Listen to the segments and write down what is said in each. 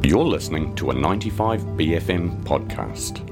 You're listening to a 95BFM podcast.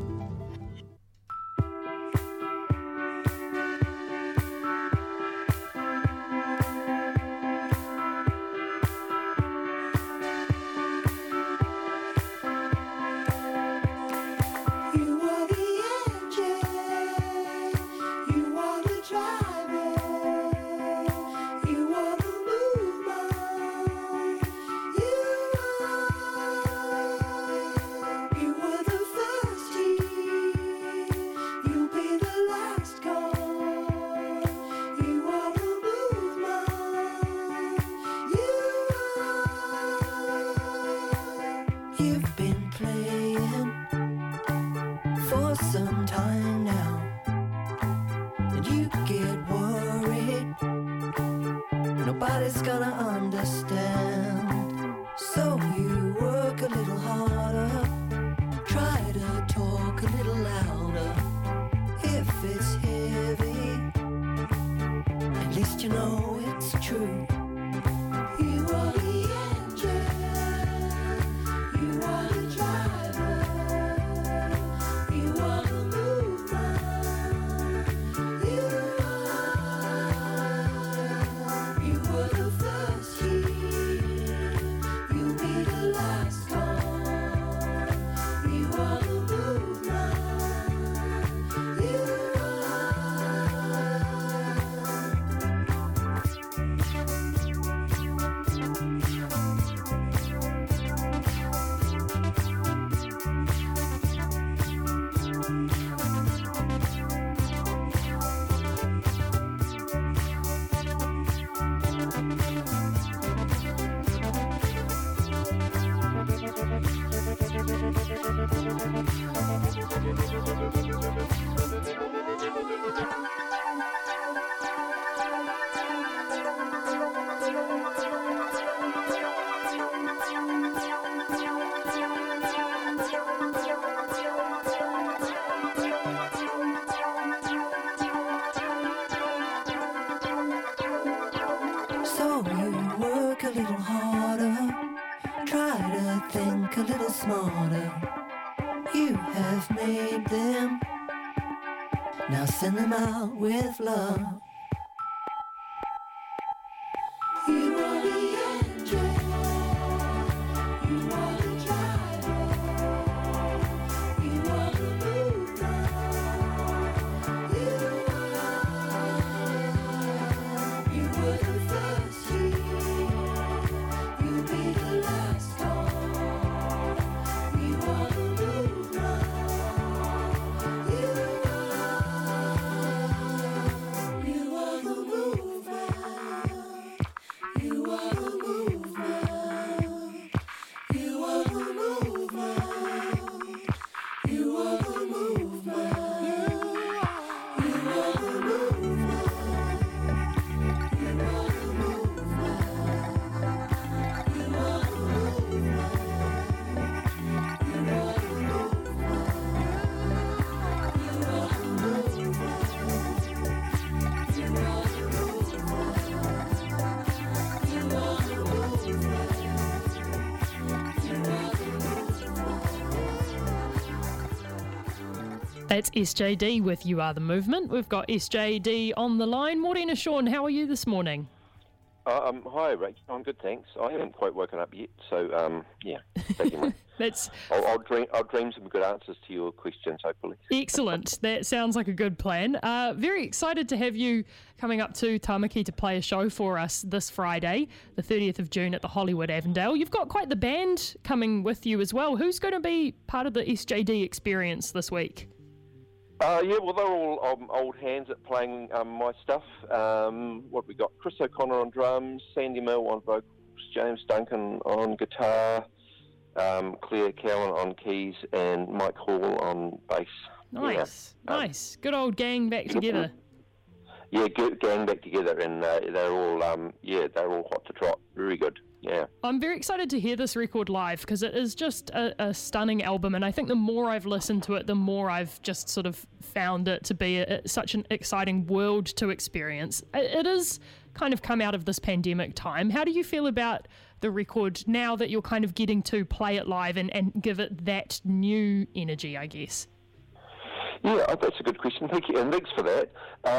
Now send them out with love. You are the engine, you are the driver, you are the mover, you were the first here, you'll be the last gone, you are the mover. That's SJD with You Are The Movement. We've got SJD on the line. Morena Sean, how are you this morning? Hi, Rach. I'm good, thanks. I haven't quite woken up yet, so yeah. I'll dream some good answers to your questions, hopefully. Excellent. That sounds like a good plan. Very excited to have you coming up to Tamaki to play a show for us this Friday, the 30th of June at the Hollywood Avondale. You've got quite the band coming with you as well. Who's going to be part of the SJD experience this week? Yeah, well, they're all old hands at playing my stuff. What have we got? Chris O'Connor on drums, Sandy Mill on vocals, James Duncan on guitar, Claire Cowan on keys, and Mike Hall on bass. Nice, nice. Good old gang back together. Yeah, good gang back together, and they're all hot to trot. Very good. Yeah. I'm very excited to hear this record live because it is just a stunning album, and I think the more I've listened to it, the more I've just sort of found it to be such an exciting world to experience. It is kind of come out of this pandemic time. How do you feel about the record now that you're kind of getting to play it live and give it that new energy, I guess? Yeah, that's a good question. Thank you, and thanks for that.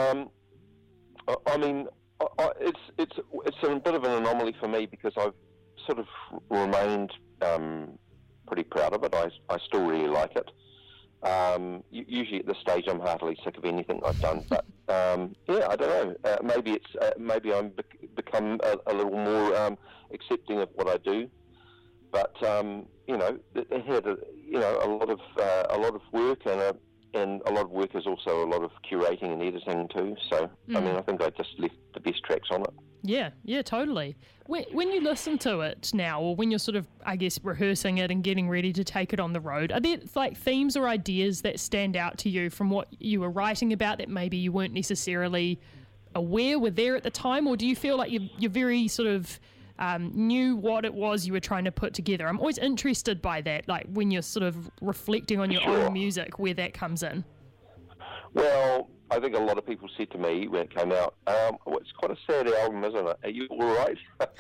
I mean, it's a bit of an anomaly for me because I've sort of remained pretty proud of it. I still really like it. Usually at this stage, I'm heartily sick of anything I've done. But yeah, I don't know. Maybe I'm become a little more accepting of what I do. But you know, it had a lot of work and a lot of work is also a lot of curating and editing too. So, I mean, I think I just left the best tracks on it. Yeah, totally. When you listen to it now, or when you're sort of, I guess, rehearsing it and getting ready to take it on the road, are there like themes or ideas that stand out to you from what you were writing about that maybe you weren't necessarily aware were there at the time? Or do you feel like you're very sort of knew what it was you were trying to put together? I'm always interested by that, like when you're sort of reflecting on your own music, where that comes in. Well, I think a lot of people said to me when it came out, well, it's quite a sad album, isn't it? Are you all right?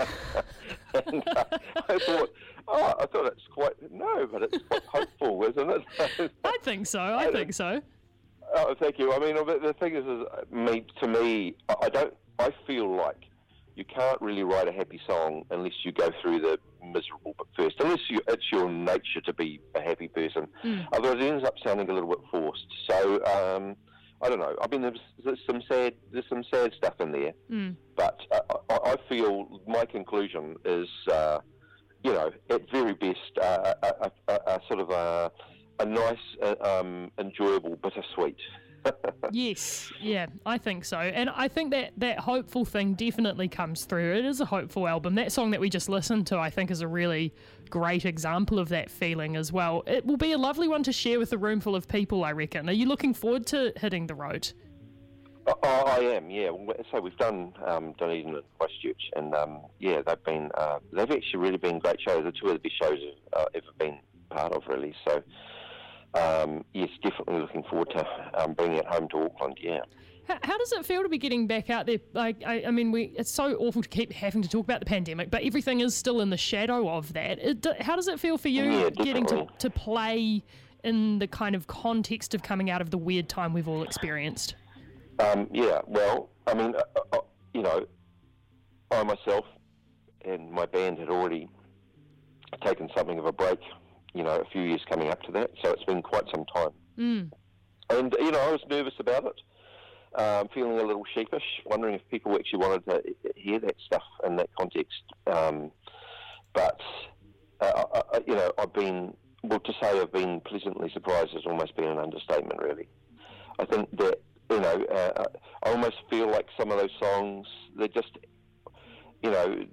And I thought it's quite, no, but it's quite hopeful, isn't it? I think so. I think so. Oh, thank you. I mean, the thing is to me, I feel like you can't really write a happy song unless you go through the miserable bit first, unless it's your nature to be a happy person. Otherwise it ends up sounding a little bit forced. So I don't know. I mean, there's some sad stuff in there, but I feel my conclusion is, at very best, a sort of a nice, enjoyable bittersweet. Yes, yeah, I think so. And I think that hopeful thing definitely comes through. It is a hopeful album. That song that we just listened to, I think, is a really great example of that feeling as well. It will be a lovely one to share with a room full of people, I reckon. Are you looking forward to hitting the road? I am, yeah. So we've done Dunedin and Christchurch, and they've actually really been great shows. They're two of the best shows I've ever been part of, really. So yes, definitely looking forward to bringing it home to Auckland. Yeah. How does it feel to be getting back out there? Like, I mean, it's so awful to keep having to talk about the pandemic, but everything is still in the shadow of that. How does it feel for you getting to play in the kind of context of coming out of the weird time we've all experienced? Yeah, well, I mean, I myself and my band had already taken something of a break, a few years coming up to that, so it's been quite some time. And, I was nervous about it, feeling a little sheepish, wondering if people actually wanted to hear that stuff in that context. But I've been pleasantly surprised has almost been an understatement, really. I think that, I almost feel like some of those songs, they're just, they're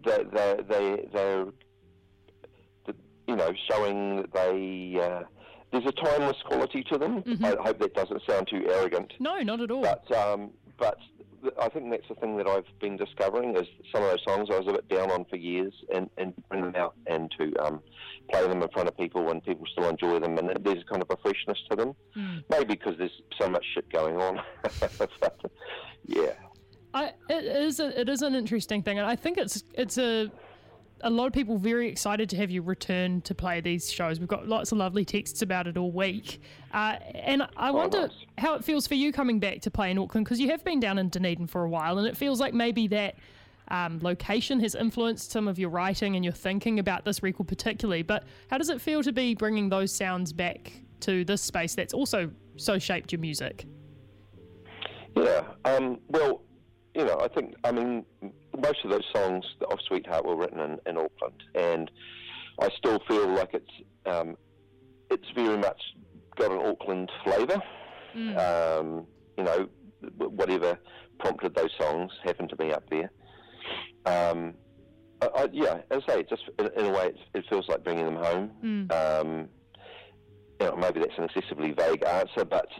showing that there's a timeless quality to them. I hope that doesn't sound too arrogant. No, not at all. But I think that's the thing that I've been discovering is some of those songs I was a bit down on for years, and bring them out and to play them in front of people and people still enjoy them, and there's kind of a freshness to them. Maybe because there's so much shit going on. But, yeah. It is an interesting thing, and I think it's a lot of people very excited to have you return to play these shows. We've got lots of lovely texts about it all week. And I wonder how it feels for you coming back to play in Auckland, because you have been down in Dunedin for a while, and it feels like maybe that location has influenced some of your writing and your thinking about this record particularly. But how does it feel to be bringing those sounds back to this space that's also so shaped your music? Yeah, well, I mean, most of those songs of Sweetheart were written in Auckland, and I still feel like it's very much got an Auckland flavour. Whatever prompted those songs happened to be up there. As I say, just in a way, it feels like bringing them home. Maybe that's an excessively vague answer, but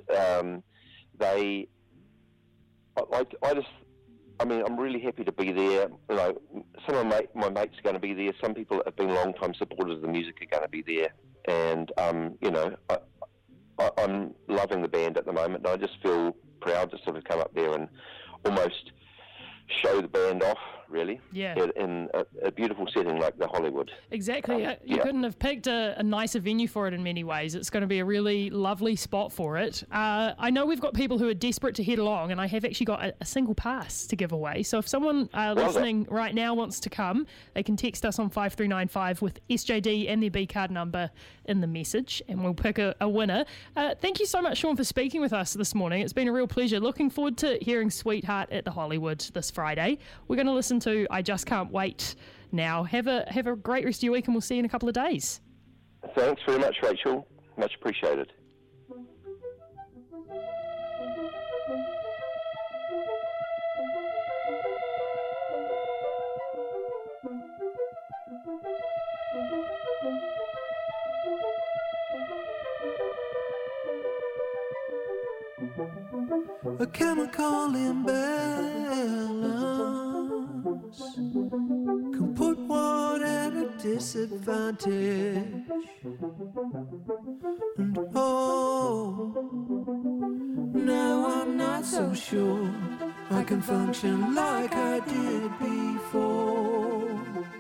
I'm really happy to be there. Some of my mates are going to be there. Some people that have been long-time supporters of the music are going to be there. And, I'm loving the band at the moment. And I just feel proud to sort of come up there and almost show the band off really. Yeah. In a beautiful setting like the Hollywood. Exactly. You yeah. couldn't have picked a nicer venue for it in many ways. It's going to be a really lovely spot for it. I know we've got people who are desperate to head along, and I have actually got a single pass to give away. So if someone listening right now wants to come, they can text us on 5395 with SJD and their B card number in the message, and we'll pick a winner. Thank you so much, Sean, for speaking with us this morning. It's been a real pleasure. Looking forward to hearing Sweetheart at the Hollywood this Friday. We're going to listen to I Just Can't Wait now. Have a great rest of your week, and we'll see you in a couple of days. Thanks very much, Rachel. Much appreciated. A chemical imbalance can put one at a disadvantage. And oh, now I'm not so sure I can function like I did before.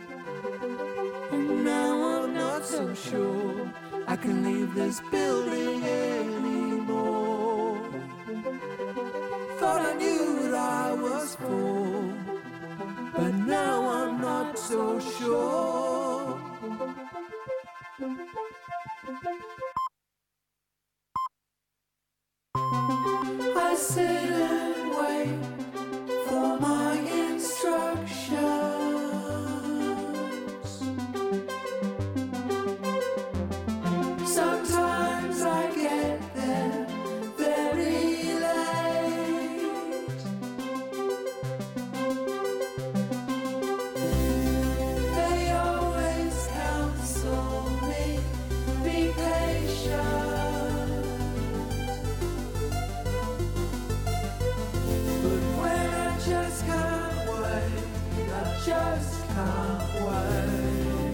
And now I'm not so sure I can leave this building anymore. Thought I knew what I was for, but now I'm not so sure. I sit and wait for my instructions. Sometimes I get there very late. They always counsel me, be patient. But when I just can't wait, I just can't wait.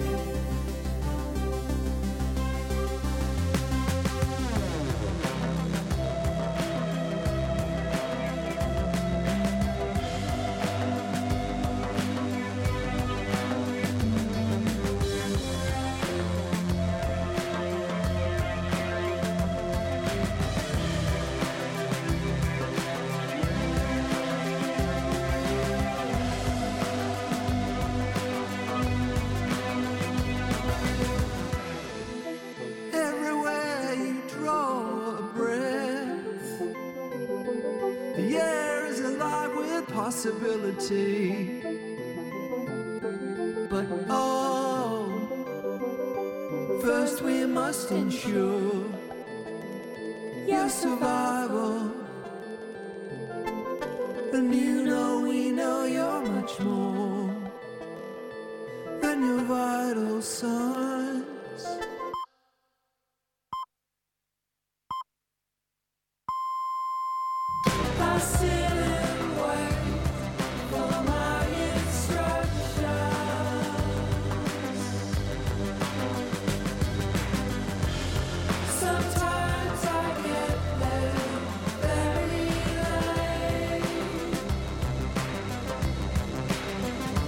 Everywhere you draw a breath, the air is alive with possibility. But oh, first we must ensure your survival. And you know we know you're much more than your vital signs. I sit and wait for my instructions. Sometimes I get there very late.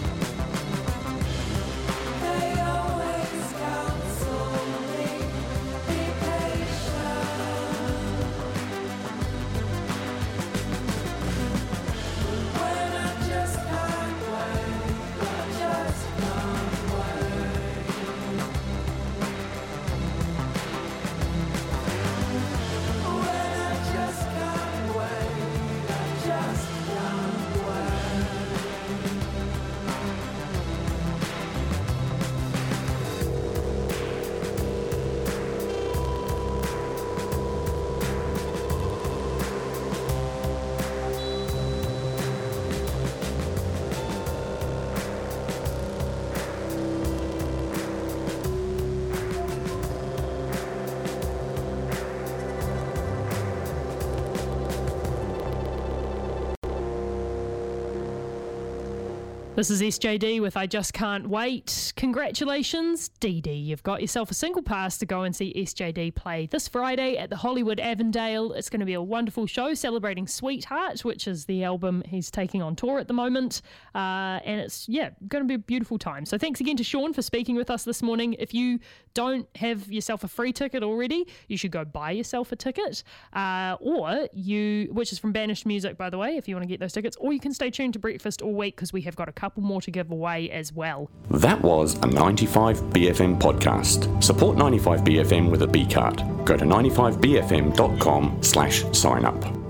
This is SJD with I Just Can't Wait. Congratulations, Dee Dee. You've got yourself a single pass to go and see SJD play this Friday at the Hollywood Avondale. It's going to be a wonderful show celebrating Sweetheart, which is the album he's taking on tour at the moment. And it's, going to be a beautiful time. So thanks again to Sean for speaking with us this morning. If you don't have yourself a free ticket already, you should go buy yourself a ticket. Which is from Banished Music, by the way, if you want to get those tickets. Or you can stay tuned to Breakfast all week because we have got a couple more to give away as well. That was a 95BFM podcast. Support 95BFM with a B card. Go to 95BFM.com/sign up.